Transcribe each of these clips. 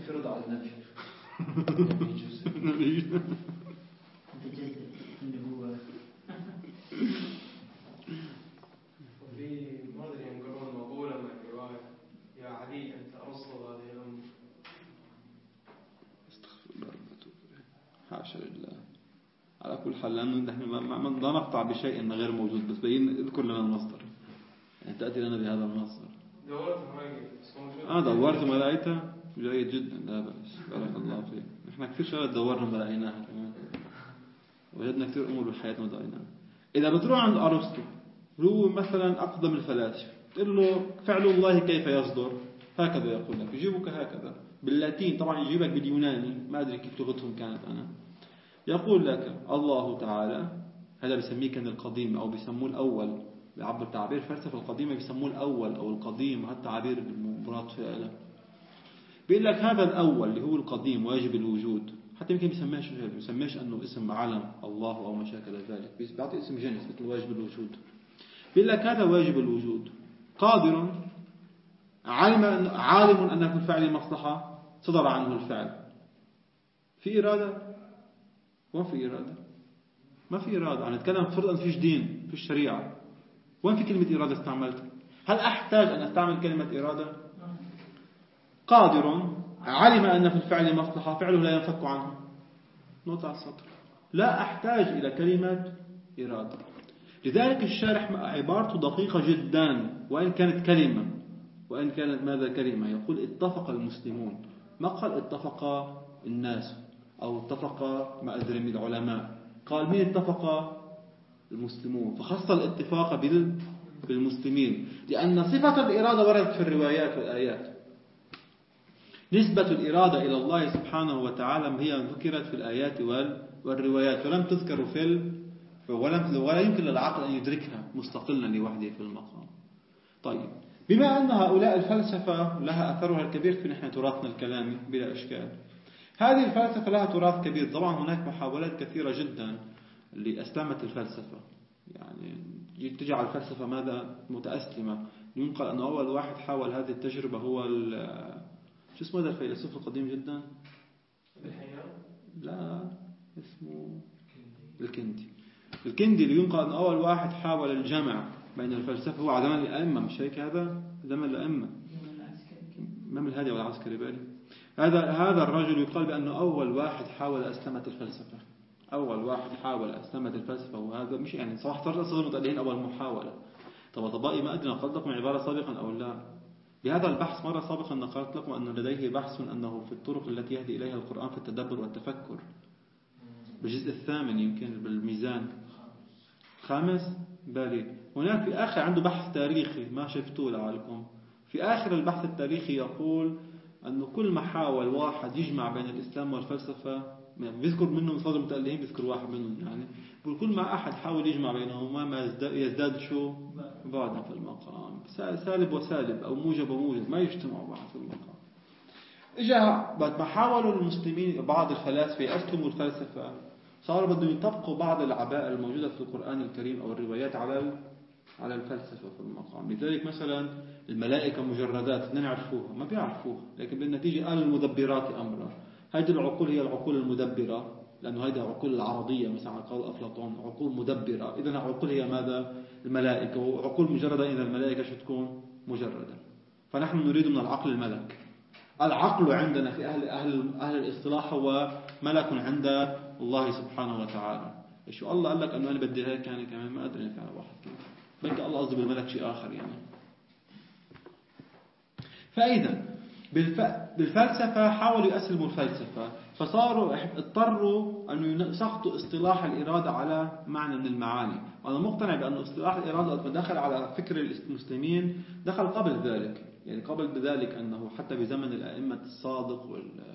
فرض على النبي. وفي ما أدري ينقلون مقولة من الرواية يا علي أنت أرسل هذه الأمة. استغفر الله حاشا لله. على كل حال لأنه نحن ما نقطع بشيء غير موجود، بس بين اذكر لنا المصدر، يعني تأتي لنا بهذا المصدر. دورت ما لقيتها جيد جدا، لا بأس، بارك الله فيك. نحن كثير شغلات دورنا ما لقيناها كمان، وجدنا كثير أمور بالحياة ما لقيناها. إذا بتروح عند أرسطو هو مثلا أقدم الفلاسفة، تقول له فعل الله كيف يصدر؟ هكذا يقول لك، يجيبك هكذا باللاتين، طبعا يجيبك باليوناني، ما أدري كيف لغتهم كانت أنا. يقول لك الله تعالى، هذا بسميه كان القديم أو بيسموه الأول، بعبر تعبير فلسفة القديمة بيسموه الأول أو القديم، هذا تعبير المراد فعله. بيقول لك هذا الأول اللي هو القديم واجب الوجود، حتى يمكن بيسميش أنه اسم علم الله أو ما شاكل ذلك، بيعطي اسم جنس مثل واجب الوجود. بيقول لك هذا واجب الوجود قادر عالم أن في الفعل مصلحة صدر عنه الفعل. في إرادة؟ وين في إرادة؟ ما في إرادة. أنا أتكلم فرض أن فيش دين في الشريعة، وين في كلمة إرادة استعملت؟ هل أحتاج أن أستعمل كلمة إرادة؟ قادر علم أن في الفعل مصلحة فعله لا ينفك عنه، نقطة على السطر، لا أحتاج إلى كلمة إرادة. لذلك الشارح عبارته دقيقة جدا، وإن كانت كلمة، وإن كانت ماذا كلمة، يقول اتفق المسلمون، ما قال اتفق الناس أو اتفق ما أدري من العلماء، قال مين اتفق؟ المسلمون، فخص الاتفاق بالمسلمين، لأن صفة الإرادة وردت في الروايات والآيات. نسبة الإرادة إلى الله سبحانه وتعالى هي ذكرت في الآيات والروايات، ولم تذكر ولا يمكن للعقل أن يدركها مستقلا لوحده في المقام. طيب، بما أن هؤلاء الفلسفة لها أثرها الكبير في نحن تراثنا الكلامي بلا إشكال، هذه الفلسفة لها تراث كبير. طبعا هناك محاولات كثيرة جدا لأسلمة الفلسفة، يعني تجعل الفلسفة ماذا متأسلمة. ينقل أن أول واحد حاول هذه التجربة هو شو اسمه هذا الفيلسوف القديم جدا؟ لا، اسمه الكندي اللي ينقل أن أول واحد حاول الجمع بين الفلسفة، هو على زمن الأئمة، مش هيك؟ هذا زمن الأئمة، إمام الهادي والعسكري بالي. هذا الرجل يقال بأنه أول واحد حاول أسلمة الفلسفة، أول واحد حاول أسلمة الفلسفة. وهذا مش يعني صراحة صدر متألهين أول محاولة. طبائي ما أدري نقلت لكم عبارة سابقا أو لا. بهذا البحث مرة سابقا نقلت لكم أن لديه بحث أنه في الطرق التي يهدي إليها القرآن في التدبر والتفكر، بالجزء الثامن يمكن بالميزان 5 بالي. هناك في آخر عنده بحث تاريخي ما شفتوه لعلكم، في آخر البحث التاريخي يقول أنه كل ما حاول واحد يجمع بين الإسلام والفلسفة، بيذكر منهم صدر متألهين، بيذكر واحد منهم يعني، كل ما أحد حاول يجمع بينهما ما يزداد شو بعدا في المقام، سالب وسالب أو موجب وموجب، ما يجتمعوا بعض في المقام. إجا بعد ما حاولوا المسلمين بعض الفلاسفة يأسلموا الفلسفة، صاروا بدهم يطبقوا بعض العباءة الموجودة في القرآن الكريم أو الروايات على الفلسفة في المقام. لذلك مثلا الملائكة مجردات نعرفوها، ما بيعرفوها، لكن بالنتيجة قال المدبرات أمرا. هذه العقول هي العقول المدبرة، لأنه هذه العقول العرضية مثلا قال أفلاطون عقول مدبرة، إذن العقول هي ماذا؟ الملائكة. وعقول مجردة إذا الملائكة شو تكون؟ مجردة. فنحن نريد من العقل الملك. العقل عندنا في أهل الإصطلاح هو ملك عند الله سبحانه وتعالى. شو الله قال لك أنه أنا بدي هيك يعني كمان ما أدري على واحد كده، بلكي الله قصدي بالملك شيء آخر يعني. فإذا بالفلسفة حاولوا يأسلموا الفلسفة، فصاروا اضطروا أن يسقطوا اصطلاح الإرادة على معنى من المعاني. وأنا مقتنع بأن اصطلاح الإرادة دخل على فكر المسلمين دخل قبل ذلك، يعني قبل بذلك أنه حتى بزمن الأئمة الصادق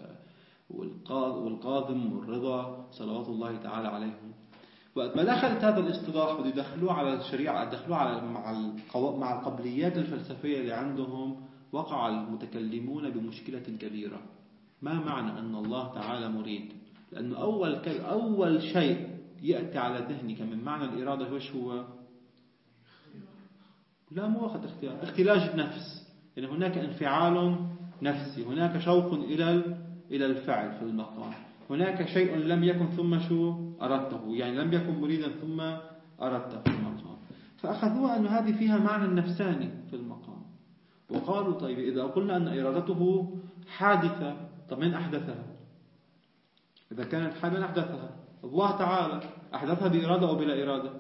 والقاظم والرضا صلوات الله تعالى عليهم، وقت ما دخلت هذا الاصطلاح بده يدخلوه على الشريعة، يدخلوه على مع القبليات الفلسفية اللي عندهم، وقع المتكلمون بمشكلة كبيرة. ما معنى أن الله تعالى مريد؟ لأنه أول شيء يأتي على ذهنك من معنى الإرادة وش هو؟ لا، مو وقت اختلاج النفس، يعني هناك انفعال نفسي، هناك شوق إلى الفعل في المقام، هناك شيء لم يكن ثم شو أردته، يعني لم يكن مريدا ثم أردته في المقام. فأخذوها أن هذه فيها معنى النفساني في المقام، وقالوا طيب إذا قلنا أن إرادته حادثة، طب من أحدثها؟ إذا كانت حادثة أحدثها الله تعالى، أحدثها بإرادة أو بلا إرادة؟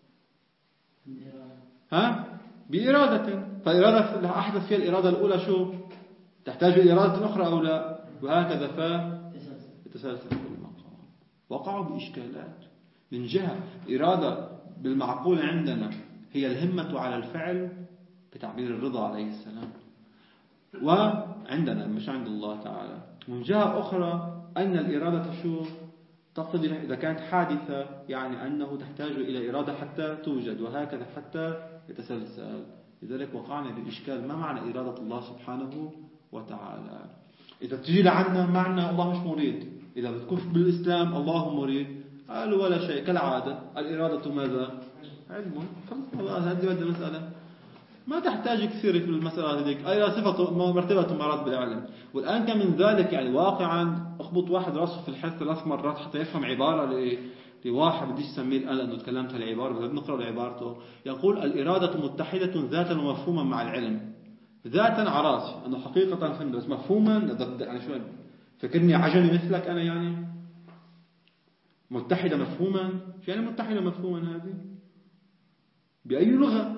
بإرادة. فإرادة أحدث فيها الإرادة الأولى شو تحتاج إلى إرادة أخرى أو لا، وهكذا فتسلسل في المقام. وقعوا بإشكالات من جهة إرادة بالمعقول عندنا هي الهمة على الفعل بتعبير الرضا عليه السلام، وعندنا مش عند الله تعالى. من جهة أخرى أن الإرادة شو تقتضي إذا كانت حادثة، يعني أنه تحتاج إلى إرادة حتى توجد، وهكذا حتى يتسلسل. لذلك وقعنا بالإشكال، ما معنى إرادة الله سبحانه وتعالى؟ إذا تجي لعنا معنى الله مش مريد، إذا بتكف بالإسلام الله مريد، قالوا ولا شيء كالعادة، الإرادة ماذا؟ علم. خلاص هذه بدأ المسألة ما تحتاج كثير في المسألة هذيك، أي صفة مرتبة مرات بالعلم. والآن كم من ذلك يعني واقعا أخبط واحد راسه في الحث 3 مرات حتى يفهم عبارة لواحد بديش سميه الآن لأنه تكلمت العبارة، بدنا نقرأ عبارته. يقول الإرادة متحدة ذاتا ومفهوما مع العلم. ذاتا عراسي أنه حقيقة فهمت، بس مفهوما يعني شو فكرني عجمي مثلك أنا، يعني متحدة مفهوما، شو يعني متحدة مفهوما؟ هذه بأي لغة؟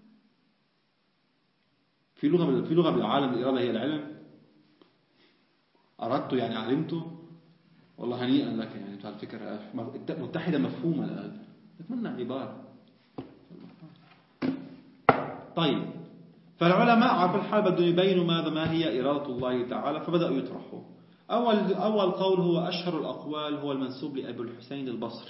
في لغة بالعالم الإرادة هي العلم؟ أردت يعني علمته؟ والله هنيئا لك يعني على الفكرة متحدة مفهوما. الآن نتمنى عبارة. طيب فالعلماء على كل حال بدهم يبينوا ما هي إرادة الله تعالى، فبدأوا يطرحوا. أول قول هو أشهر الأقوال، هو المنسوب لأبي الحسين البصري.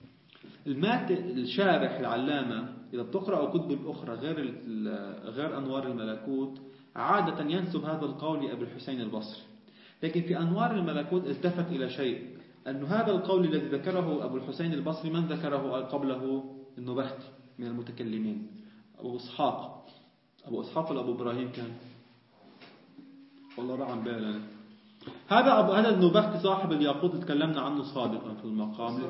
الشارح العلامة إذا بتقرأ كتب الأخرى غير أنوار الملكوت عادة ينسب هذا القول لأبي الحسين البصري، لكن في أنوار الملكوت التفت إلى شيء، أن هذا القول الذي ذكره أبو الحسين البصري من ذكره قبله؟ النبختي من المتكلمين، أبو إسحاق ولا أبو إبراهيم كان؟ والله رعن بالنا. هذا النبختي صاحب الياقوت تكلمنا عنه سابقا في المقام.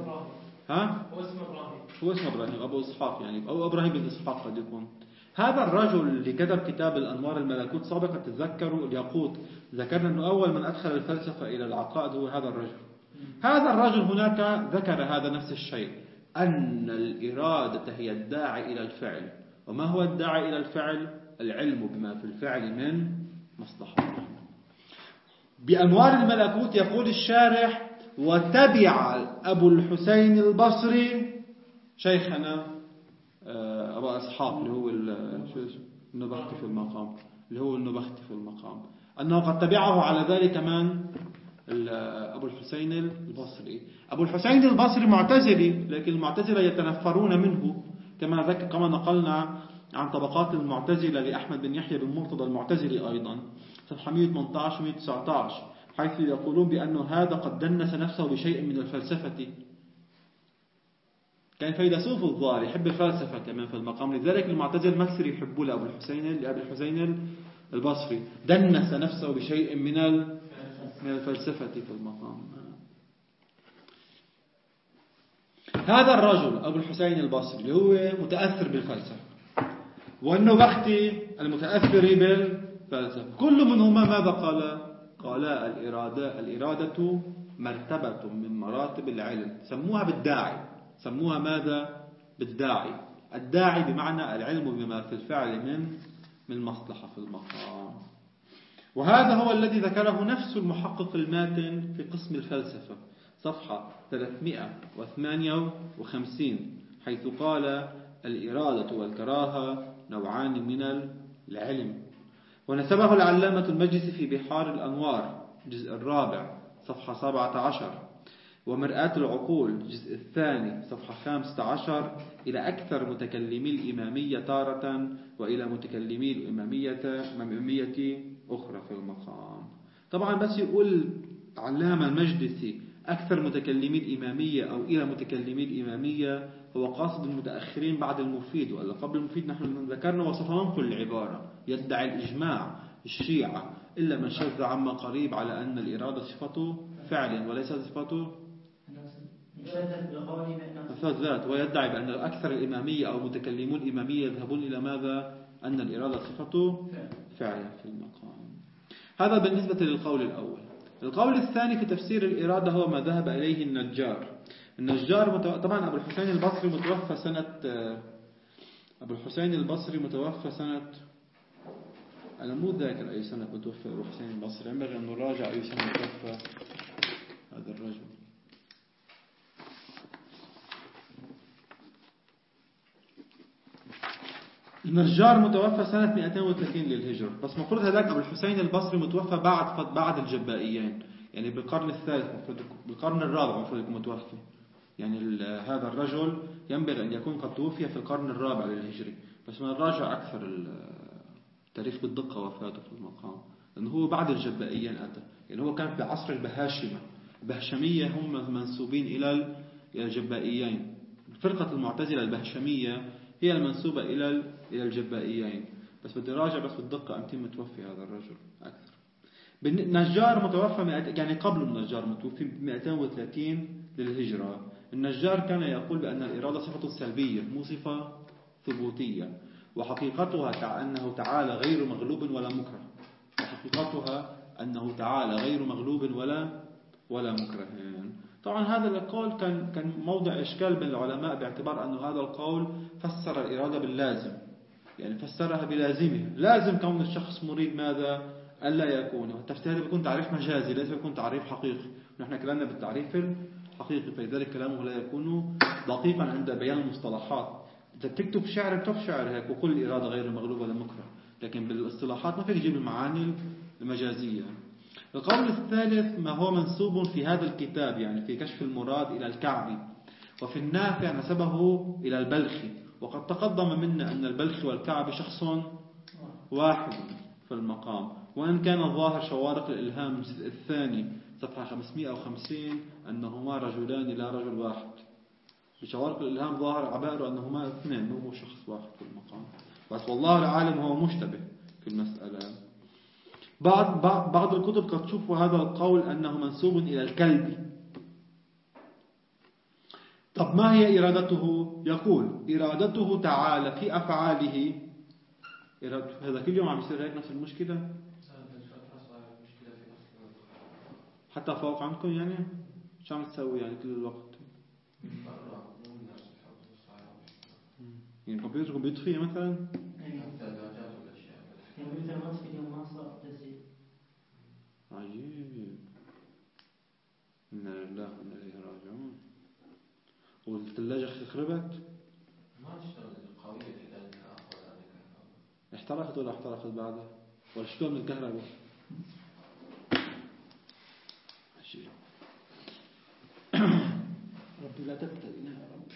هو اسمه إبراهيم أبو إسحاق، يعني أو إبراهيم بن إسحاق قد يكون. هذا الرجل اللي كتب كتاب الأنوار الملكوت سابقا تتذكروا الياقوت، ذكرنا أنه أول من أدخل الفلسفة إلى العقائد هو هذا الرجل. هذا الرجل هناك ذكر هذا نفس الشيء، أن الإرادة هي الداعي إلى الفعل. وما هو الداعي إلى الفعل؟ العلم بما في الفعل من مصلحة. بأنوار الملكوت يقول الشارح: وتبع أبو الحسين البصري شيخنا أبو إسحاق اللي هو النبختي في المقام، أنه قد تبعه على ذلك من أبو الحسين البصري. أبو الحسين البصري معتزلي، لكن المعتزلة يتنفرون منه، كما نقلنا عن طبقات المعتزلة لأحمد بن يحيى بن مرتضى المعتزلي أيضا صفحة 118 119، حيث يقولون بأنه هذا قد دنس نفسه بشيء من الفلسفة. كان فيلسوف الظاهر يحب الفلسفة كمان في المقام، لذلك المعتزلة ما كثير يحبوا لأبي الحسين البصري، دنس نفسه بشيء من الفلسفة في المقام. هذا الرجل أبو الحسين البصري اللي هو متأثر بالفلسفة، والنبختي المتأثر بالفلسفة، كل منهما ماذا قال الإرادة مرتبة من مراتب العلم. سموها بالداعي، سموها ماذا؟ بالداعي. الداعي بمعنى العلم بما في الفعل من مصلحة في المقام. وهذا هو الذي ذكره نفس المحقق الماتن في قسم الفلسفة صفحة 358، حيث قال: الإرادة والكراهة نوعان من العلم. ونسبه العلامة المجلسي في بحار الأنوار الجزء 4 صفحة 17، ومرآة العقول الجزء 2 صفحة 15 إلى أكثر متكلمي الإمامية تارة، وإلى متكلمي الإمامية أخرى في المقام. طبعا بس يقول علامة المجلسي أكثر متكلمي الإمامية أو إلى متكلمي الإمامية، هو قاصد المتأخرين بعد المفيد، ولا قبل المفيد نحن ذكرنا وسوف ننقل العبارة. يدعي الإجماع الشيعة إلا من شذ عما قريب على أن الإرادة صفته فعل وليس صفته صفات ذات، ويدعي بأن أكثر الإمامية أو متكلمون الإمامية يذهبون إلى ماذا؟ أن الإرادة صفته فعل في المقام. هذا بالنسبة للقول الأول. القول الثاني في تفسير الإرادة هو ما ذهب إليه النجار. طبعا أبو الحسين البصري متوفى سنة أنا مو ذاكر أي سنة متوفى أبو الحسين البصري، ينبغي أن نراجع أي سنة متوفى هذا الرجل. النجار متوفى سنة 230 للهجرة، بس مفروض هذاك أبو الحسين البصري متوفى بعد الجبائيين، يعني بالقرن الثالث، بالقرن الرابع مفروض يكون متوفى. يعني هذا الرجل ينبغي أن يكون قد توفي في القرن الرابع للهجري، بس ما نراجع أكثر التاريخ بالدقة وفاته في المقام، لأنه هو بعد الجبائيين أتى. يعني هو كان في عصر البهاشمة. البهشمية هم منسوبين إلى الجبائيين. فرقة المعتزلة البهشمية هي المنسوبة إلى الجبائيين، بس بدي راجع بس بالدقة أمتى متوفي هذا الرجل أكثر. النجار متوفى يعني قبل النجار متوفي 230 للهجرة. النجار كان يقول بأن الإرادة صفة سلبية مو صفة ثبوتية، وحقيقتها أنه تعالى غير مغلوب ولا مكره. ولا مكره. طبعا هذا القول كان موضع إشكال بين العلماء، باعتبار أن هذا القول فسر الإرادة باللازم، يعني فسرها بلازمه. لازم كون الشخص مريد ماذا؟ ألا يكون. والتفسير هذا بيكون تعريف مجازي، ليس يكون تعريف حقيقي. نحن كلامنا بالتعريف الحقيقي، فلذلك كلامه لا يكون دقيقا عند بيان المصطلحات. إذا تكتب شعر اكتب شعر هيك وكل الإرادة غير مغلوبة ولا مكره، لكن بالاصطلاحات ما فيك تجيب المعاني المجازية. القول الثالث ما هو منسوب في هذا الكتاب، يعني في كشف المراد إلى الكعبي، وفي النافع نسبه إلى البلخي. وقد تقدم منا أن البلخي والكعبي شخص واحد في المقام، وإن كان ظاهر شوارق الإلهام الجزء الثاني صفحة 550 أنهما رجلان لا رجل واحد. بشوارق الإلهام ظاهر عبائر أنهما اثنين مو شخص واحد في المقام، بس والله العالم هو مشتبه في المسألة. بعض الكتب قد تشوف هذا القول أنه منسوب إلى الكلب. طب ما هي إرادته؟ يقول إرادته تعالى في أفعاله. هذا كل يوم عم يصير هيك نفس المشكلة حتى فوق عندكم، يعني شو عم تسوي يعني كل الوقت؟ يعني كمبيوتركم بيطفي مثلا؟ عجيب. إنا لله وإنا إليه راجعون. والثلاجة خربت؟ ما اشتغلت قوية الحداد احترقت ولا احترقت بعدها؟ ولا شلون من الكهرباء؟ عجيب. ربي لا تبتلينا يا رب.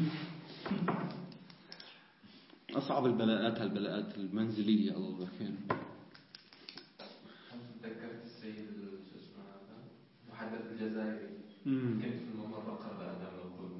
أصعب البلاءات هالبلاءات المنزلية الله يبارك. تذكرت السيد اسمه هذا محدث الجزائري كنت في الممر قرأ أدام القلوب.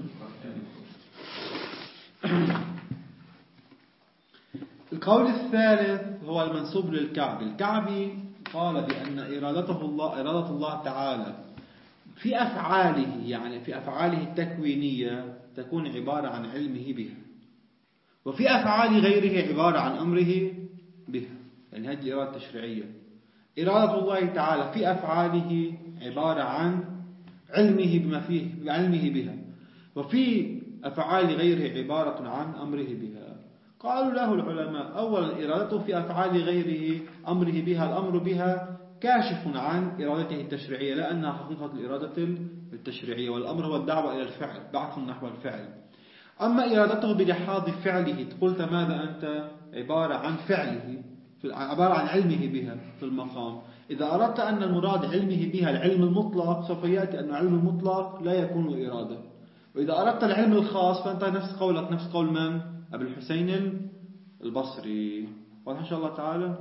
القول الثالث هو المنسوب للكعبي. الكعبي قال بأن إرادة الله تعالى في أفعاله، يعني في أفعاله التكوينية تكون عبارة عن علمه بها، وفي أفعال غيره عبارة عن أمره بها. يعني هذه الإرادة التشريعية. إرادة الله تعالى في أفعاله عبارة عن علمه بما فيه، بعلمه بها، وفي أفعال غيره عبارة عن أمره بها. قالوا له العلماء أولا إرادته في أفعال غيره أمره بها، الأمر بها كاشف عن إرادته التشريعية، لأنها حقيقة الإرادة التشريعية، والأمر هو الدعوة إلى الفعل، بعث نحو الفعل. أما إرادته بلحاظ فعله، قلت ماذا أنت؟ عبارة عن فعله، عبارة عن علمه بها في المقام. إذا أردت أن المراد علمه بها العلم المطلق، سوف يأتي أن العلم المطلق لا يكون إرادة. وإذا أردت العلم الخاص فأنت نفس قول من؟ أبي الحسين البصري. واضح إن شاء الله تعالى.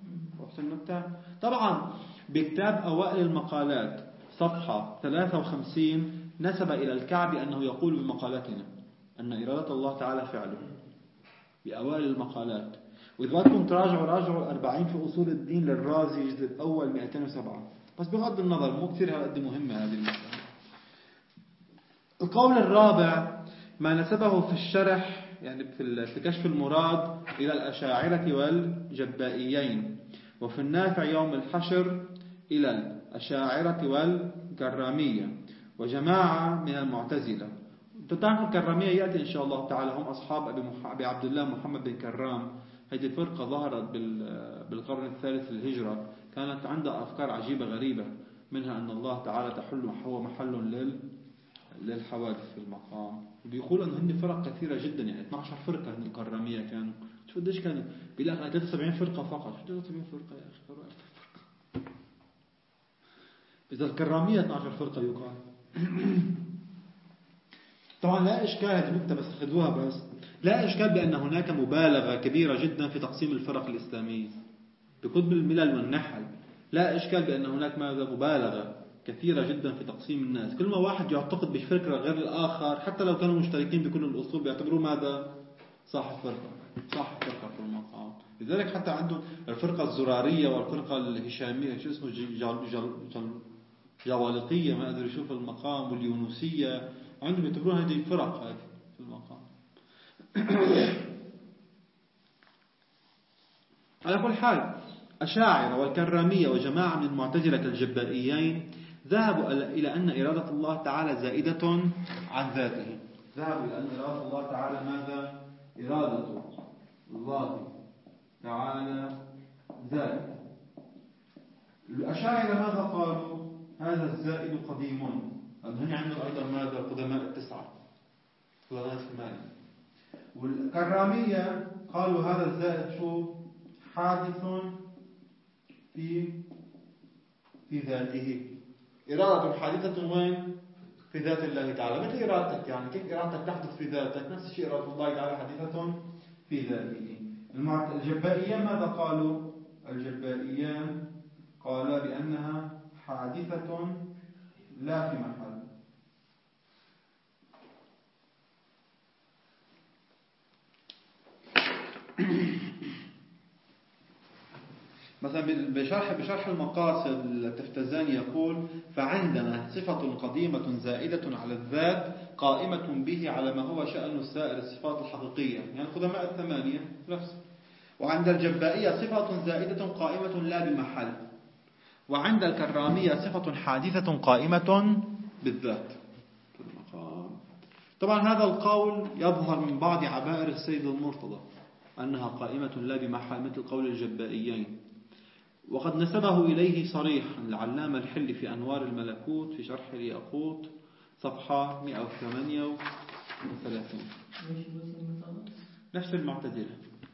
طبعا بكتاب أوائل المقالات صفحة 53 نسب إلى الكعبي أنه يقول بمقالتنا أن إرادة الله تعالى فعله بأوائل المقالات. وإذا بدكم راجعوا 40 في أصول الدين للرازي الجزء الأول 207. بس بغض النظر مو كثير هالقد مهمة هذه المسألة. القول الرابع ما نسبه في الشرح يعني في كشف المراد إلى الأشاعرة والجبائيين، وفي النافع يوم الحشر إلى الأشاعرة والكرامية وجماعة من المعتزلة. تعرفوا الكرامية يأتي إن شاء الله تعالى، هم أصحاب أبي عبد الله محمد بن كرام. هذه الفرقة ظهرت بالقرن الثالث للهجرة، كانت عندها أفكار عجيبة غريبة، منها أن الله تعالى تحل هو محل للحوادث في المقام. بيقول أن هن فرق كثيرة جدا، يعني 12 فرقة هن الكرامية كانوا. شو قديش كانوا؟ بيلاقي 73 فرقة فقط. شو 73 فرقة يا أخي؟ إذا الكرامية 12 فرقة يقال. طبعا لا إشكال، هذه نكتة بس خذوها بس، لا إشكال بأن هناك مبالغة كبيرة جدا في تقسيم الفرق الإسلامية بكتب الملل والنحل. لا إشكال بأن هناك مبالغة كثيرة جدا في تقسيم الناس. كل ما واحد يعتقد بفكرة غير الآخر حتى لو كانوا مشتركين بكل الأصول بيعتبروا ماذا؟ صاحب فرقة في المقام. لذلك حتى عندهم الفرقة الزرارية والفرقة الهشامية شو اسمه جوالقية ما أدري شو في المقام، واليونسية عندهم يعتبرون هذه فرق هذه في المقام. على كل حال أشاعرة والكرامية وجماعة من المعتزلة كالجبائيين ذهبوا إلى أن إرادة الله تعالى زائدة عن ذاته. ذهبوا إلى أن إرادة الله تعالى ماذا؟ إرادة الله تعالى زائدة. الأشاعرة ماذا قالوا؟ هذا الزائد قديم. هن عندهم أيضا ماذا؟ قدماء التسعة، قدماء الثمانية. والكرامية قالوا هذا الزائد شو؟ حادث في ذاته. إرادة حادثة وين؟ في ذات الله تعالى، مثل إرادتك. يعني كيف إرادتك تحدث في ذاتك؟ نفس الشيء إرادة الله تعالى حادثة في ذاته. الجبائيان ماذا قالوا؟ الجبائيان قالوا بأنها حادثة لا في محل. مثلا بشرح المقاصد التفتزاني يقول: فعندنا صفة قديمة زائدة على الذات قائمة به على ما هو شأن سائر الصفات الحقيقية، يعني قدماء الثمانية نفس. وعند الجبائية صفة زائدة قائمة لا بمحل. وعند الكرامية صفة حادثة قائمة بالذات. طبعا هذا القول يظهر من بعض عبائر السيد المرتضى أنها قائمة لا بمحل مثل قول الجبائيين، وقد نسبه إليه صريحا العلامة الحلي في أنوار الملكوت في شرح الياقوت صفحة 138. نفس المعتزلة.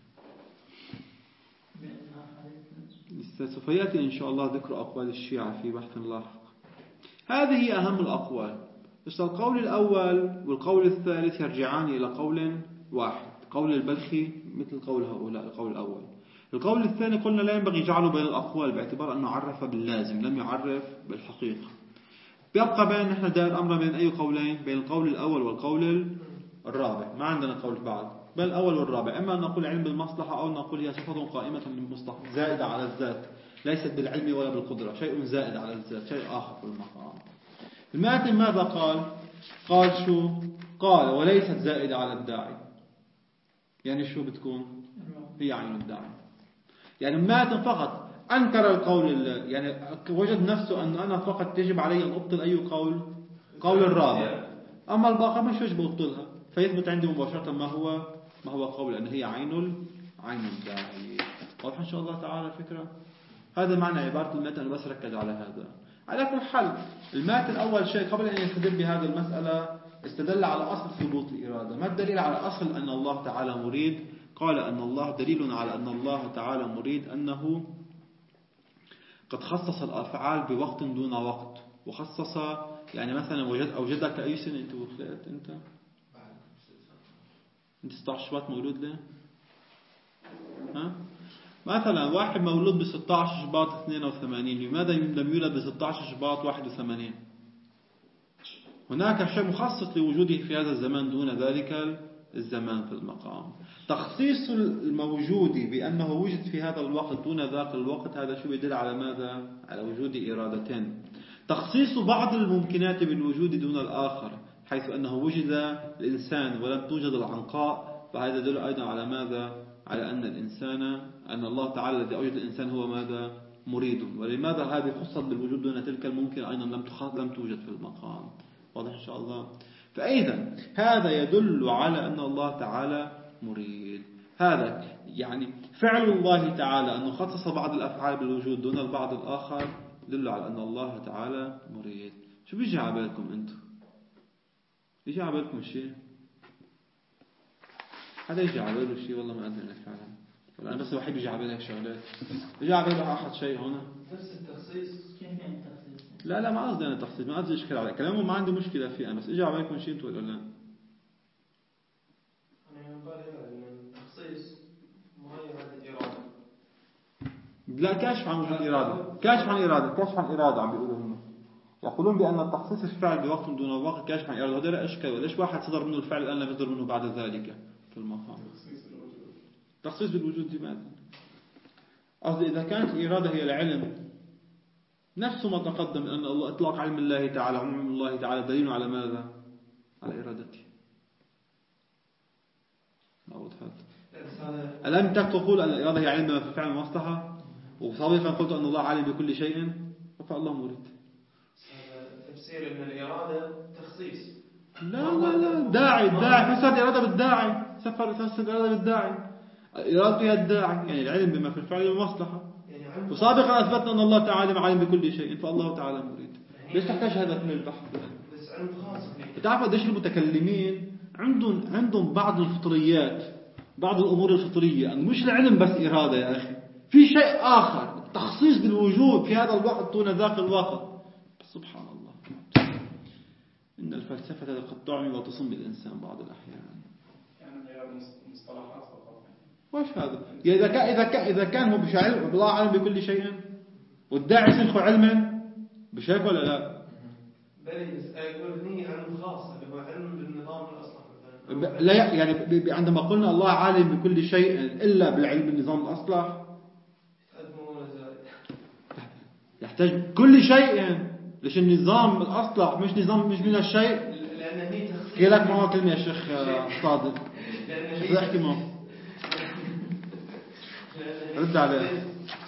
سوف يأتي إن شاء الله ذكر أقوال الشيعة في بحث لاحق. هذه أهم الأقوال. بس القول الأول والقول الثالث يرجعان إلى قول واحد. قول البلخي مثل قول هؤلاء القول الأول. القول الثاني قلنا لا ينبغي جعله بين الأقوال باعتبار أنه عرف باللازم لم يعرف بالحقيقة. بيبقى بين نحن دائر الأمر بين أي قولين؟ بين القول الأول والقول الرابع. ما عندنا قول بعد بين الأول والرابع. إما أن نقول علم بالمصلحة أو نقول هي صفة قائمة بالمصلحة زائدة على الذات، ليست بالعلم ولا بالقدرة، شيء زائد على الذات، شيء آخر في المقام. الماتن ماذا قال؟ قال شو؟ قال وليست زائدة على الداعي. يعني شو بتكون؟ هي عين الداعي. يعني الماتن فقط أنكر القول، يعني وجد نفسه أن أنا فقط يجب علي أن أبطل أي قول الرابع، أما الباقي مش يجب أبطلها، فيثبت عندي مباشرة ما هو قول، لأن هي عين الداعي. واضح إن شاء الله تعالى الفكرة. هذا معنى عبارة الماتن، أنا بس ركز على هذا. على كل حال الماتن أول شيء قبل أن يستدل بهذا المسألة استدل على أصل ثبوت الإرادة. ما الدليل على أصل أن الله تعالى مريد؟ قال أن الله دليل على أن الله تعالى مريد أنه قد خصص الأفعال بوقت دون وقت، وخصص يعني مثلا أوجدك أي سنة أنت وخلقت أنت 16 شباط مولود ليه؟ مثلا واحد مولود ب 16 شباط 82، لماذا لم يولد ب 16 شباط 81؟ هناك شيء مخصص لوجوده في هذا الزمان دون ذلك الزمان في المقام. تخصيص الموجود بأنه وجد في هذا الوقت دون ذاك الوقت، هذا شو يدل على ماذا؟ على وجود إرادتين. تخصيص بعض الممكنات بالوجود دون الآخر، حيث أنه وجد الإنسان ولم توجد العنقاء، فهذا يدل أيضا على ماذا؟ على أن الإنسان، أن الله تعالى الذي أوجد الإنسان هو ماذا؟ مريد. ولماذا هذه خصت بالوجود دون تلك الممكن أيضا لم توجد في المقام؟ واضح إن شاء الله. فإذا هذا يدل على أن الله تعالى مريد. هذا يعني فعل الله تعالى أنه خصص بعض الأفعال بالوجود دون البعض الآخر يدل على أن الله تعالى مريد. شو بيجي على بالكم أنتم؟ بيجي على بالكم شيء؟ هذا يجي على باله شيء؟ والله ما أدري لك فعلا، ولا أنا بس الوحيد بيجي على بالك شغلات. بيجي على باله أحد شيء هنا؟ نفس التخصيص. كيف يعني التخصيص؟ لا ما قصدي أنا تخصيص، ما قصدي إشكال على كلامه، ما عندي مشكلة فيه أنا، بس إجي على بالكم شيء أنتم ولا لا؟ لا كاشف عن وجود إرادة، كاشف عن إرادة عم بيقولوا هم. يقولون بأن التخصيص الفعل بوقت دون وقت كاشف عن إرادة. هذا لا إشكال، وليش واحد صدر منه الفعل الآن لم يصدر منه بعد ذلك في المقام؟ تخصيص بالوجود لماذا؟ قصدي إذا كانت الإرادة هي العلم نفس ما تقدم، أن الله إطلاق علم الله تعالى وعلم الله تعالى دليل على ماذا؟ على إرادته. ما وضحت؟ ألم تقول أن الإرادة هي علم في فعل المصلحة؟ وسابقا قلت أن الله عالم بكل شيء، فالله مريد. تفسير أن الإرادة تخصيص. لا داعي فسر الإرادة بالداعي، فسر الإرادة بالداعي. الإرادة هي الداعي، يعني العلم بما في الفعل والمصلحة. وسابقا أثبتنا أن الله تعالى عالم بكل شيء، فالله تعالى مريد. ليش تحتاج هذا من البحث؟ بس علم خاص. بتعرف قديش المتكلمين عندهم بعض الفطريات، بعض الأمور الفطرية، أن مش العلم بس إرادة يا أخي، في شيء آخر، التخصيص بالوجود في هذا الوقت دون ذاك الوقت. سبحان الله، إن الفلسفة قد تعمي وتصم الإنسان بعض الأحيان. يعني مصطلحات فقط. وش هذا؟ إذا كان هو مش علم، الله عالم بكل شيء، والداعي سلخ علما بشيء ولا لا؟ بل يقول هي علم خاص، اللي هو علم بالنظام الأصلح. لا يعني عندما قلنا الله عالم بكل شيء إلا بالعلم بالنظام الأصلح، يحتاج كل شيء. ليش النظام الأصلح مش نظام، مش من الشيء؟ لأن هي تخصيص. كي لك معه كلمة يا شيخ صادق، شو احكي معه؟ رد عليه.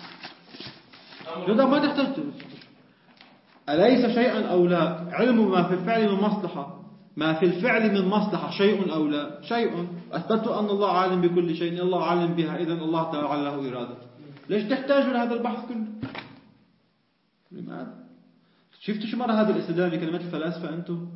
رد ما تحتاج. أليس شيئا أو لا؟ علم ما في الفعل من مصلحة، ما في الفعل من مصلحة شيء أو لا؟ شيء. أثبت أن الله عالم بكل شيء، الله عالم بها، إذن الله تعالى له إرادة. ليش تحتاجوا لهذا البحث كله؟ لماذا؟ شفتوا شو مرة هذا الاستدلال بكلمات الفلاسفة أنتم؟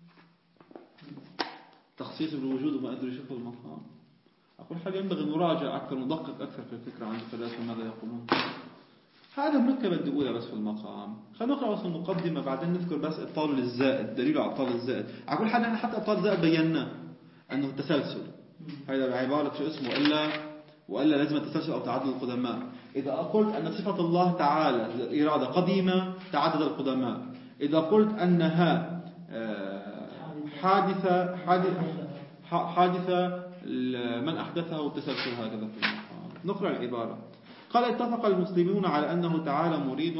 تخصيص بالوجود وما أدري شو في المقام. أقول حاجة ينبغي نراجع أكثر، ندقق أكثر في الفكرة عن الفلاسفة ماذا يقولون. هذا منكبة بدي أقولها بس في المقام. خلينا نقرأ بس المقدمة بعدين نذكر بس إبطال للزائد، دليل على إبطال الزائد. أقول حاجة حتى إبطال الزائد بيناه أنه التسلسل، هذا عبارة شو اسمه وإلا لازم التسلسل أو تعدد القدماء. إذا قلت أن صفة الله تعالى الإرادة قديمة تعدد القدماء، إذا قلت أنها حادثة من أحدثها والتسلسل هكذا في المقام. نقرأ العبارة. قال: اتفق المسلمون على أنه تعالى مريد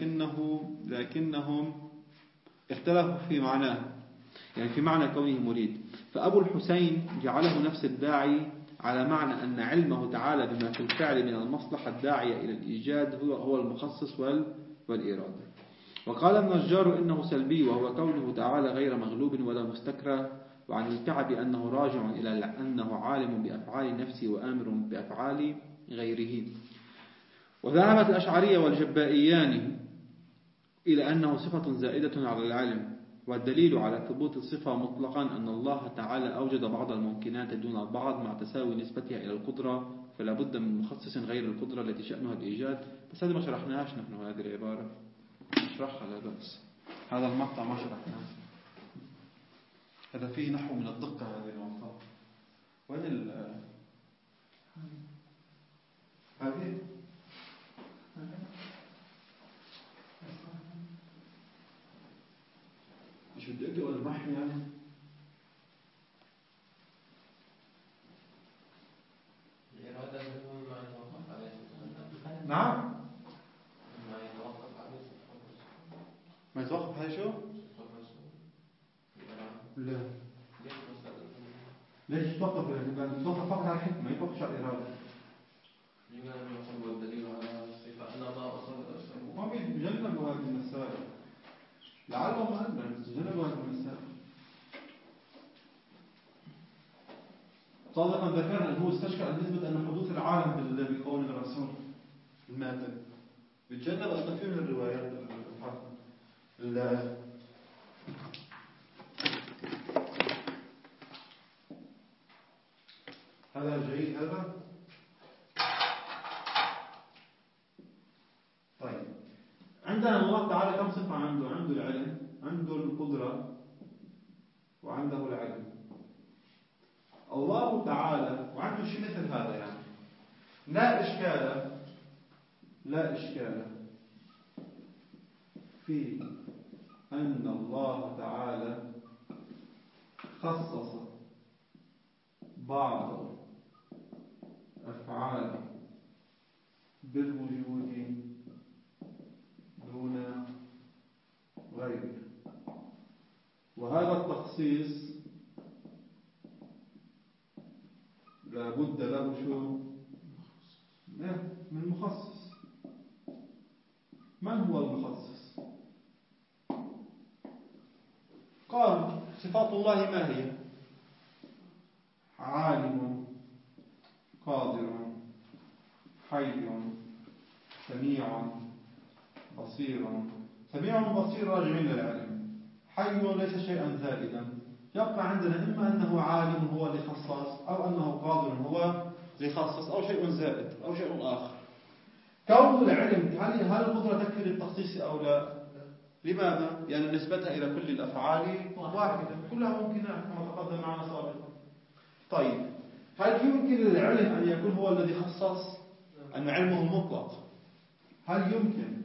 لكنهم اختلفوا في معناه، يعني في معنى كونه مريد. فأبو الحسين جعله نفس الداعي على معنى أن علمه تعالى بما في الفعل من المصلحة الداعية إلى الإيجاد هو المخصص والإرادة. وقال النجار إنه سلبي، وهو كونه تعالى غير مغلوب ولا مستكره، وعن الكعب أنه راجع إلى أنه عالم بأفعال نفسه وآمر بأفعال غيره. وذهبت الأشعرية والجبائيان إلى أنه صفة زائدة على العلم، والدليل على ثبوت الصفة مطلقا أن الله تعالى أوجد بعض الممكنات دون البعض مع تساوي نسبتها إلى القدرة، فلا بد من مخصص غير القدرة التي شأنها الإيجاد. بس هذه ما شرحناهاش نحن، هذه العبارة نشرحها لا بأس، هذا المقطع ما شرحناه، هذا فيه نحو من الدقة. هذه المقطع وين هذه مش بدي أقرأ المحن يعني. لا. ليش توقف؟ لأن توقف فقط على الحكمة، يتوقف على الإرادة. لماذا يعتبر الدليل على الصفة أن الله أصاب الأشهر؟ ما بيتجنبوا هذه المسائل. لعلهم أدرى يتجنبوا هذه المسائل. صادقا ذكرنا هو استشكل أن يثبت أن حدوث العالم بقول الرسول الماتن. بيتجنب أصلا فيه من الروايات هذا جيد هذا. طيب عندنا الله تعالى كم صفة عنده؟ عنده العلم، عنده القدرة، وعنده العلم. الله تعالى وعنده شيء مثل هذا يعني لا إشكال في أن الله تعالى خصص بعض أفعاله بالوجود دون غيره، وهذا التخصيص لابد له شو من مخصص. من هو المخصص؟ قال صفات الله ما هي؟ عالم، قادر، حي، سميع، بصير. سميع وبصير راجعين للعلم. حي ليس شيئا زائدا. يبقى عندنا إما أنه عالم هو اللي خصص، أو أنه قادر هو اللي خصص، أو شيء زائد أو شيء آخر. كون العلم هل القدرة تكفي للتخصيص أو لا؟ لماذا؟ لأن نسبتها إلى كل الأفعال واحدة، كلها ممكنات كما تقدم معنا سابقا. طيب هل يمكن للعلم أن يكون هو الذي خصص؟ أن علمه مطلق. هل يمكن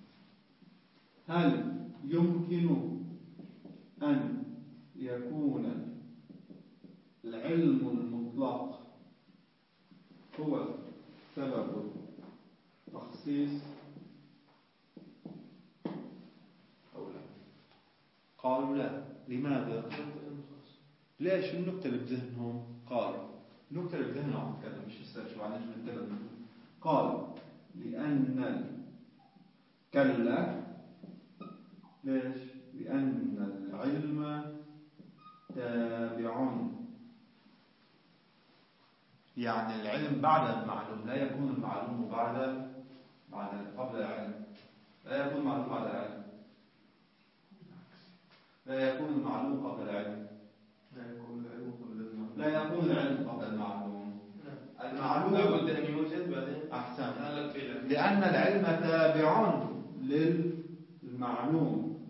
أن يكون العلم المطلق هو سبب تخصيص أو لا؟ قالوا لا. لماذا؟ ليش؟ النكتة اللي بذهنهم قالوا النكتة اللي بذهنهم كذا مش شو عنيش نتكلم. قال لأن كلا. ليش؟ لأن العلم تابع، يعني العلم بعد المعلوم. لا يكون المعلوم قبل العلم. لا يكون المعلوم بعد العلم. لا يكون المعلوم قبل العلم. لا يكون العلم قبل المعلوم. المعلوم لابد أن يوجد بعدين. أحسن. لأن العلم تابع للمعلوم،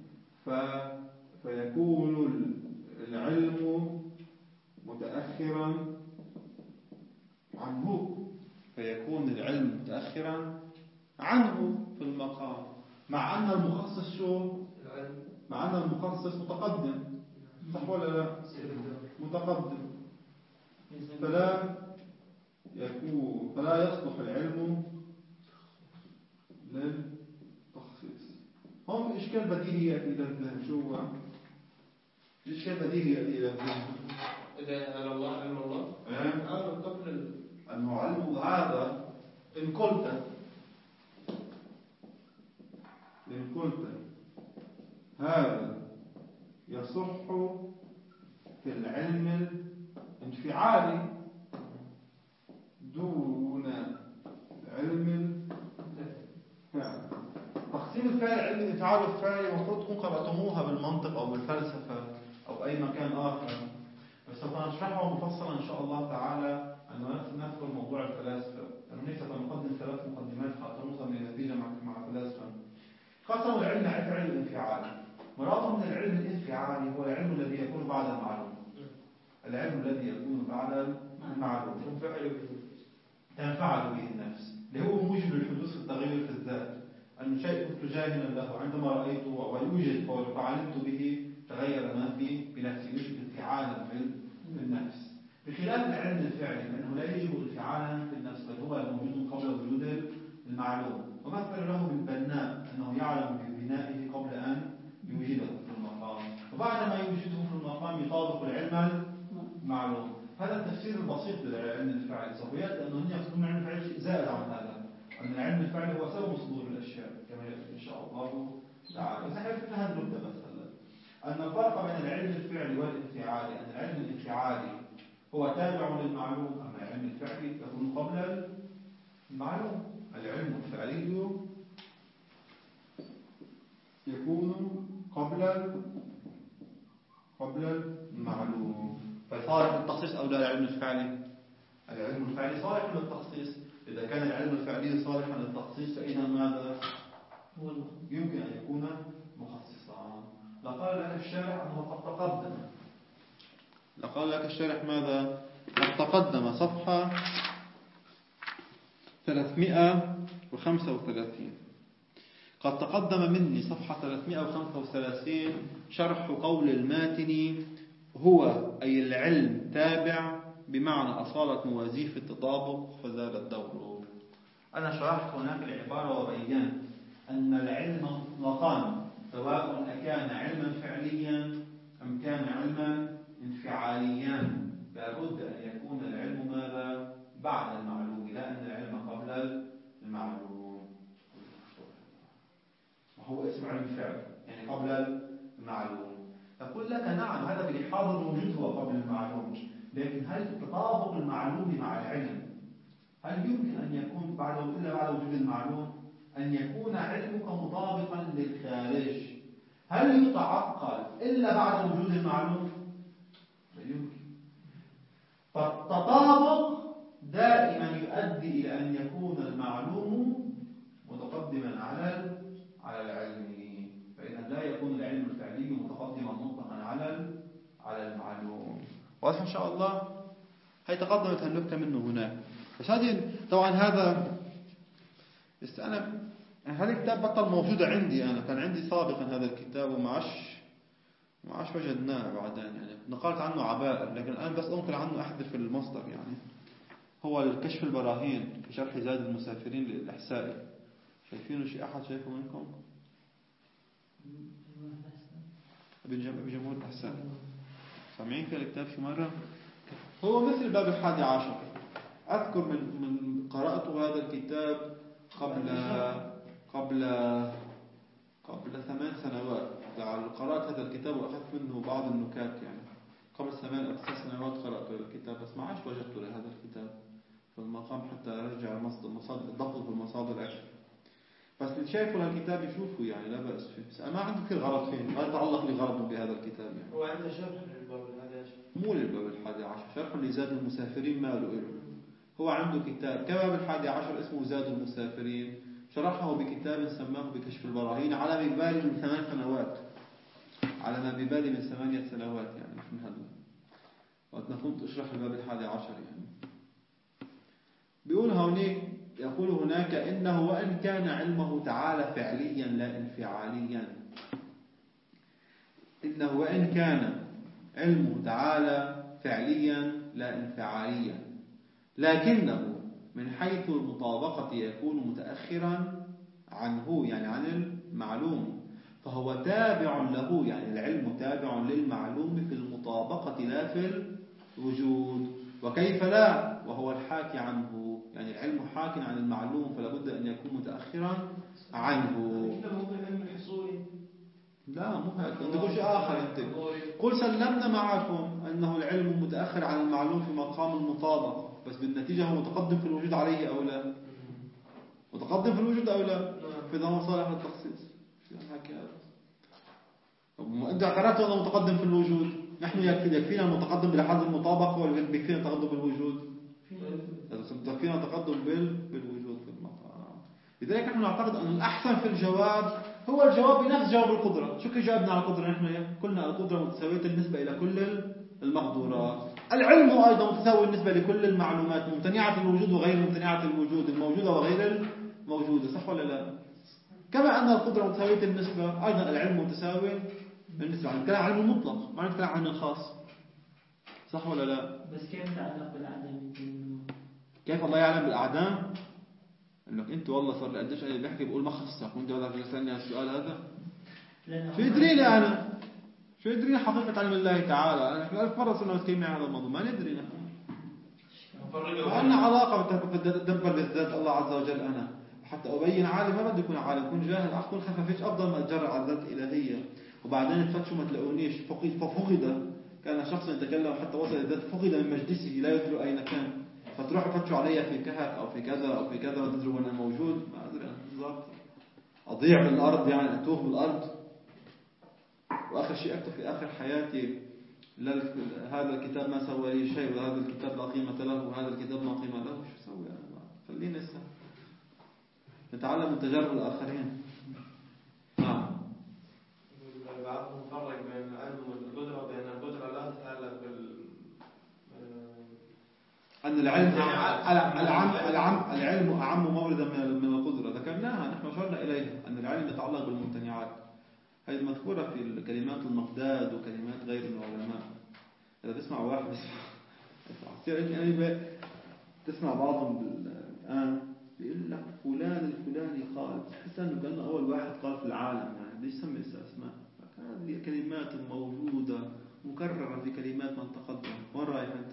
فيكون العلم متأخرا عنه في المقام، مع أن المخصص شو؟ مع أن المخصص متقدم. صح ولا لا؟ متقدم. فلا يصلح العلم للتخصيص. هم إشكال بديهي يأتي إلى الذهن. شو هو؟ إشكال بديهي يأتي إلى الذهن. إذا على الله علم الله قبل أنه علم هذا إن قلت هذا يصح في العلم الانفعالي دون علم الفعل. تقسيم الفعل علم الانفعال والفعل المفروض تكون قرأتموها بالمنطق أو بالفلسفة أو أي مكان آخر، بس سوف نشرحه مفصلا إن شاء الله تعالى. أنه نذكر موضوع الفلاسفة، لأنه سوف نقدم 3 مقدمات حتى نوصل لنتيجة مع الفلاسفة. قسموا العلم على العلم الانفعالي. مرادهم من العلم الانفعالي هو العلم الذي يكون بعد المعلوم. العلم الذي يكون بعد المعلوم تنفعل به النفس، اللي هو موجب الحدوث التغير في الذات. أن شيء كنت جاهلا له عندما رأيته ويوجد فعلمت به تغير ما فيه بنفسي، يوجد انفعالا في النفس، بخلاف العلم الفعلي لأنه لا يجب انفعالا في النفس، بل هو موجود قبل وجود المعلوم. ومثل له بالبناء أنه يعلم ببنائه قبل أن يوجده في المقام، وبعدما يوجده في المقام يطابق بسيط للعلم الفعلي، سوف يأتي أنه هم يقصدون العلم الفعلي شيء زائد عن هذا، أن العلم الفعلي هو سبب صدور الأشياء كما يأتي إن شاء الله تعالى. بس نحن في هذا النقطة بس أن الفرق بين العلم الفعلي والانفعالي أن العلم الانفعالي هو تابع للمعلوم، أما العلم الفعلي يكون قبل المعلوم. العلم الفعلي يكون قبل المعلوم. فصالح للتخصيص أو لا العلم الفعلي؟ العلم الفعلي صالح للتخصيص. إذا كان العلم الفعلي صالحا للتخصيص فإذا ماذا؟ يمكن أن يكون مخصصا. لقال لك الشارح أنه قد تقدم. لقال لك الشارح ماذا؟ قد تقدم صفحة 335. قد تقدم مني صفحة 335 شرح قول الماتني هو أي العلم تابع بمعنى أصالة موازيه في التطابق فزال الدور. أنا شرحت هناك العبارة وبينت أن العلم مطلقا سواء أكان علما فعليا أم كان علما انفعاليا لابد أن يكون العلم ماذا؟ بعد المعلوم، لا أن العلم قبل المعلوم. وهو اسم علم فعل يعني قبل المعلوم. أقول لك نعم هذا بلحاظ الوجود هو قبل المعلوم، لكن هل تطابق المعلوم مع العلم؟ هل يمكن أن يكون إلا بعد وجود المعلوم أن يكون علمك مطابقا للخارج؟ هل يتعقل إلا بعد وجود المعلوم؟ لا يمكن. فالتطابق دائما يؤدي إلى أن يكون المعلوم متقدما على العلم، فإذا لا يكون العلم الفعلي متقدما مطلقا على المعلوم. واضح إن شاء الله؟ هي تقدمت النكتة منه هناك. بس هذه طبعا هذا الكتاب بطل موجود عندي. أنا كان عندي سابقا هذا الكتاب وما عادش وجدناه بعدين، يعني نقلت عنه عبائر، لكن الآن بس أنقل عنه أحذف المصدر. يعني هو الكشف البراهين في شرح زاد المسافرين للإحسائي. شايفينه شيء أحد شايفه منكم؟ بجمهور الإحساء سامعين في الكتاب شي مرة؟ هو مثل باب 11. أذكر من قرأته هذا الكتاب قبل 8 سنوات. قرأت هذا الكتاب وأخذت منه بعض النكات، يعني قبل 8 أو 9 سنوات قرأت الكتاب، بس ما عادش وجدت لهذا الكتاب في المقام حتى أرجع ضبطه في المصادر أكثر. بس اللي شايفه الكتاب يشوفه يعني لا بأس فيه، بس ما عندي كثير غرض فيه، ما يتعلق لي غرض بهذا الكتاب يعني. هو عنده شرح للباب 11 مو للباب 11، شرح لزاد المسافرين ما له. هو عنده كتاب كباب 11 اسمه زاد المسافرين، شرحه بكتاب سماه بكشف البراهين على مبالي من 8 سنوات، على ما ببالي من 8 سنوات يعني مش من هذا وقت كنت أشرح الباب 11 يعني. بيقول هونيك يقول هناك إنه وإن كان علمه تعالى فعليا لا انفعاليا، إنه وإن كان علمه تعالى فعليا لا انفعاليا، لكنه من حيث المطابقة يكون متأخرا عنه يعني عن المعلوم، فهو تابع له، يعني العلم تابع للمعلوم في المطابقة لا في الوجود. وكيف لا وهو الحاكي عنه، يعني العلم حاكي عن المعلوم فلا بد أن يكون متأخرا عنه. لا مو هيك، أنت تقول شيء آخر. أنت قل سلمنا معكم أنه العلم متأخر عن المعلوم في مقام المطابقة، بس بالنتيجة هو متقدم في الوجود عليه أو لا؟ متقدم في الوجود أو لا؟ فإذا هو صالح للتخصيص. أنت اعترفت أنه متقدم في الوجود، نحن يكفينا المتقدم بلحاظ المطابقة ولا بيكفينا تقدم بالوجود؟ يكفينا تقدم بالوجود في المقام. لذلك نحن نعتقد أن الأحسن في الجواب هو الجواب بنفس جواب القدرة. شو كي جاوبنا على القدرة؟ نحن قلنا القدرة متساوية النسبة إلى كل المقدورات. العلم أيضا متساوي النسبة لكل المعلومات، ممتنعة الوجود وغير ممتنعة الوجود، الموجودة وغير الموجودة، صح ولا لا؟ كما أن القدرة متساوية النسبة أيضا العلم متساوي بالنسبة عن الكلام عن المطلق، ما نتكلم عن الخاص، صح ولا لا؟ بس كيف تعلق بالأعدام؟ كيف الله يعلم بالأعدام؟ انك انت والله صار لي قديش انا بحكي بقول ما خصك وانت بدك تسالني السؤال هذا؟ شو يدريني انا؟ شو يدريني حقيقه علم الله تعالى؟ احنا 1000 مره صرنا نتكلم عن هذا الموضوع، ما ندري نحن. وأن علاقة بتدبر بالذات الله عز وجل. أنا حتى أبين عالم ما بده يكون عالم، يكون جاهل، أكون خفافيش أفضل ما أتجرأ على الذات الإلهية. وبعدين تفتشوا ما تلاقونيش ففقد، كان شخص يتكلم حتى وصل الذات فقد من مجلسه لا يدري أين كان، فتروحوا فتشوا علي في كهف أو في كذا أو في كذا وتدروا أنا موجود، ما أدري أنا بالضبط، أضيع بالأرض يعني أتوه بالأرض. وآخر شيء أكتب في آخر حياتي هذا الكتاب ما سوى لي شيء وهذا الكتاب لا قيمة له وهذا الكتاب لا قيمة له. شو سوي أنا؟ خلينا لسه نتعلم من تجارب الآخرين. بعضهم فرق بين العلم والقدرة، بين القدرة لا تتعلق أن العلم أعم موردا من القدرة، ذكرناها نحن أشرنا إليها أن العلم يتعلق بالممتنعات، هذه مذكورة في كلمات المقداد وكلمات غير العلماء. إذا تسمع واحد تسمع بعضهم الآن بيقول لك فلان الفلاني قال، تحس أنه كأنه أول واحد قال في العالم، يعني ليش سمي أسماء؟ هذه كلمات موجودة مكررة في كلمات من تقدم. وين رايح أنت؟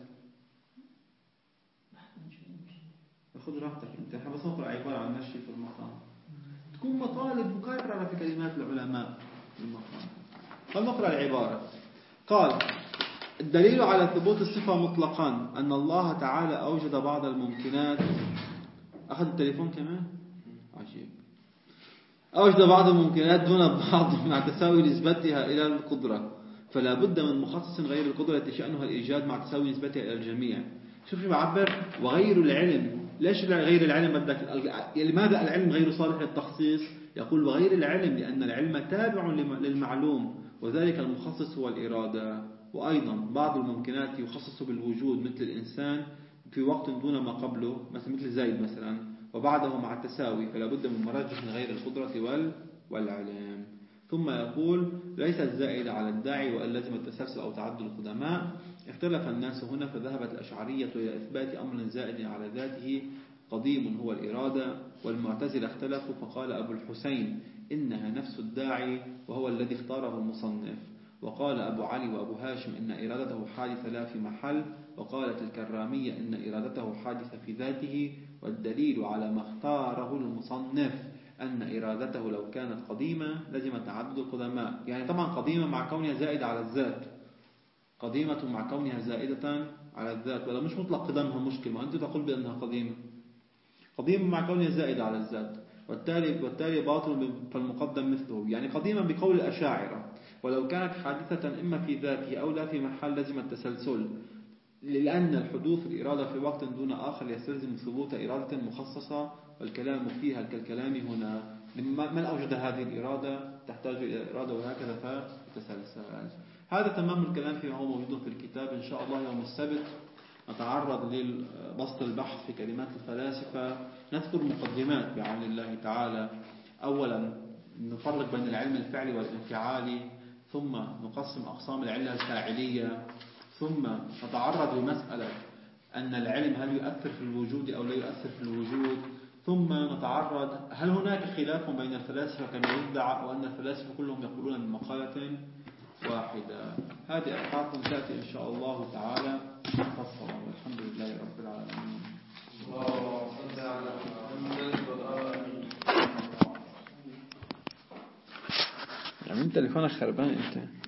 خذ راحتك أنت، احنا بس نقرأ عبارة عن نشي في المقام، تكون مطالب مكررة في كلمات العلماء في المقام. فلنقرأ العبارة. قال: الدليل على ثبوت الصفة مطلقا أن الله تعالى أوجد بعض الممكنات. أخذ التليفون كمان؟ عجيب. أوجد بعض الممكنات دون بعض مع تساوي نسبتها إلى القدرة، فلا بد من مخصص غير القدرة شأنها الإيجاد مع تساوي نسبتها إلى الجميع. شوف شو بعبر؟ وغير العلم. ليش غير العلم بدك؟ لماذا العلم غير صالح للتخصيص؟ يقول وغير العلم لأن العلم تابع للمعلوم، وذلك المخصص هو الإرادة. وأيضا بعض الممكنات يخصص بالوجود مثل الإنسان في وقت دون ما قبله، مثل زيد مثلا، وبعده مع التساوي، فلا بد من مرجح غير القدرة والعلم. ثم يقول: ليس الزائد على الداعي وأن لازم التسلسل أو تعدد القدماء. اختلف الناس هنا، فذهبت الأشعرية إلى إثبات أمر زائد على ذاته قديم هو الإرادة، والمعتزلة اختلفوا، فقال أبو الحسين: إنها نفس الداعي وهو الذي اختاره المصنف. وقال أبو علي وأبو هاشم إن إرادته حادثة لا في محل. وقالت الكرامية إن إرادته حادثة في ذاته، والدليل على ما اختاره المصنف أن إرادته لو كانت قديمة لزم تعدد القدماء. يعني طبعا قديمة مع كونها زائدة على الذات، قديمة مع كونها زائدة على الذات، ولا مش مطلق قدمها مشكلة، وأنت تقول بأنها قديمة مع كونها زائدة على الذات، والتالي باطل فالمقدم مثله. يعني قديمة بقول الأشاعرة، ولو كانت حادثة إما في ذاته أو لا في محل لزم التسلسل، لأن الحدوث الإرادة في وقت دون آخر يستلزم ثبوت إرادة مخصصة، والكلام فيها كالكلام هنا. من أوجد هذه الإرادة تحتاج إلى إرادة، وهكذا فتسلسل. هذا تمام الكلام فيما هو موجود في الكتاب. إن شاء الله يوم السبت نتعرض لبسط البحث في كلمات الفلاسفة، نذكر مقدمات بعون الله تعالى. أولا نفرق بين العلم الفعلي والانفعالي، ثم نقسم أقسام العلة الفاعلية، ثم نتعرض لمسألة أن العلم هل يؤثر في الوجود أو لا يؤثر في الوجود، ثم نتعرض هل هناك خلاف بين الفلاسفة كما يدعى، أو أن الفلاسفة كلهم يقولون من مقالة واحدة. هذه أبحاث تأتي إن شاء الله تعالى مفصلة، والحمد لله رب العالمين. يعني من تليفونك خربان أنت.